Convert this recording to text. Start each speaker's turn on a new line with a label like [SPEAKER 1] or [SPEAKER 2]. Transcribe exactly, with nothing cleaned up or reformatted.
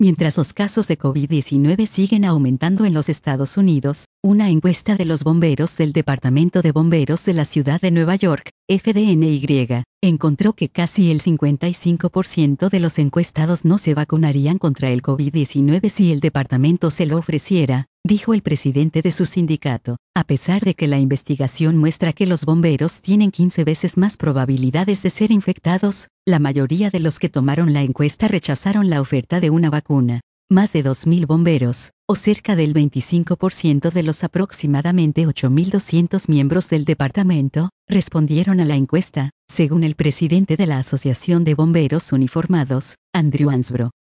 [SPEAKER 1] Mientras los casos de COVID diecinueve siguen aumentando en los Estados Unidos, una encuesta de los bomberos del Departamento de Bomberos de la Ciudad de Nueva York, F D N Y, encontró que casi el cincuenta y cinco por ciento de los encuestados no se vacunarían contra el COVID diecinueve si el departamento se lo ofreciera, dijo el presidente de su sindicato. A pesar de que la investigación muestra que los bomberos tienen quince veces más probabilidades de ser infectados, la mayoría de los que tomaron la encuesta rechazaron la oferta de una vacuna. Más de dos mil bomberos, o cerca del veinticinco por ciento de los aproximadamente ocho mil doscientos miembros del departamento, respondieron a la encuesta, según el presidente de la Asociación de Bomberos Uniformados, Andrew Ansbro.